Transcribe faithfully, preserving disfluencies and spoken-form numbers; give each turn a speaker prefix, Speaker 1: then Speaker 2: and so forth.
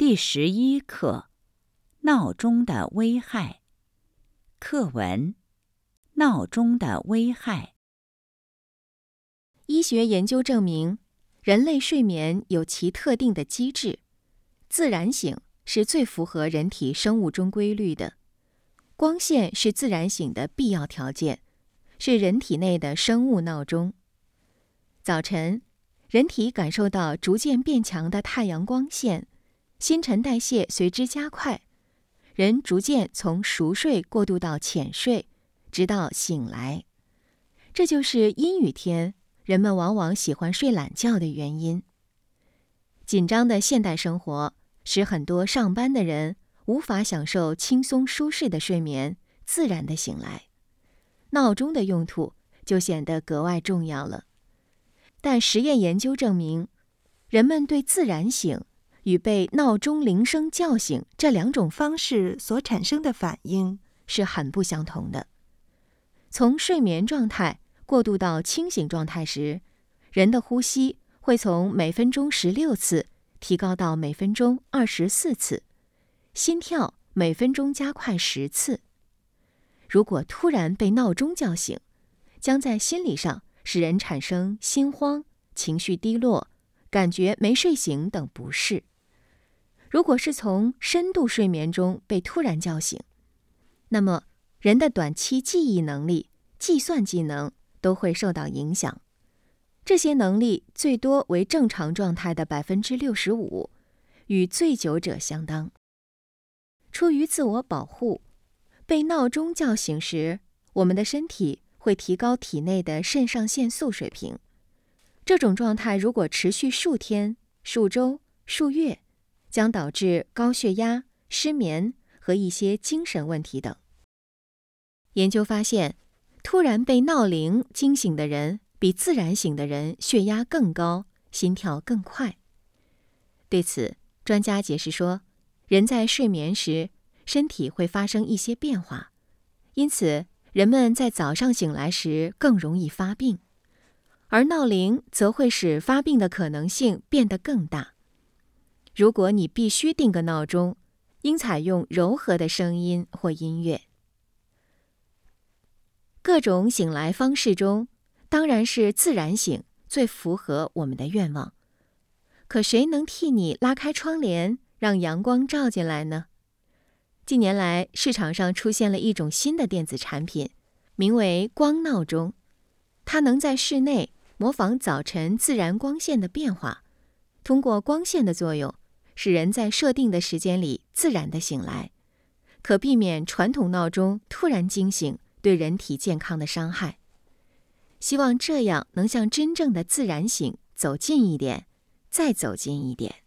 Speaker 1: 第十一课：闹钟的危害。课文：闹钟的危害。
Speaker 2: 医学研究证明，人类睡眠有其特定的机制，自然醒是最符合人体生物钟规律的。光线是自然醒的必要条件，是人体内的生物闹钟。早晨，人体感受到逐渐变强的太阳光线，新陈代谢随之加快，人逐渐从熟睡过渡到浅睡，直到醒来。这就是阴雨天人们往往喜欢睡懒觉的原因。紧张的现代生活使很多上班的人无法享受轻松舒适的睡眠，自然的醒来。闹钟的用途就显得格外重要了。但实验研究证明，人们对自然醒与被闹钟铃声叫醒这两种方式所产生的反应是很不相同的。从睡眠状态过渡到清醒状态时，人的呼吸会从每分钟十六次提高到每分钟二十四次，心跳每分钟加快十次。如果突然被闹钟叫醒，将在心理上使人产生心慌、情绪低落、感觉没睡醒等不适。如果是从深度睡眠中被突然叫醒，那么人的短期记忆能力、计算技能都会受到影响。这些能力最多为正常状态的 百分之六十五， 与醉酒者相当。出于自我保护，被闹钟叫醒时，我们的身体会提高体内的肾上腺素水平。这种状态如果持续数天、数周、数月，将导致高血压、失眠和一些精神问题等。研究发现，突然被闹铃惊醒的人比自然醒的人血压更高，心跳更快。对此，专家解释说，人在睡眠时，身体会发生一些变化，因此人们在早上醒来时更容易发病，而闹铃则会使发病的可能性变得更大。如果你必须定个闹钟，应采用柔和的声音或音乐。各种醒来方式中，当然是自然醒最符合我们的愿望。可谁能替你拉开窗帘，让阳光照进来呢？近年来，市场上出现了一种新的电子产品，名为光闹钟。它能在室内模仿早晨自然光线的变化，通过光线的作用，使人在设定的时间里自然地醒来，可避免传统闹钟突然惊醒对人体健康的伤害。希望这样能向真正的自然醒走近一点，再走近一点。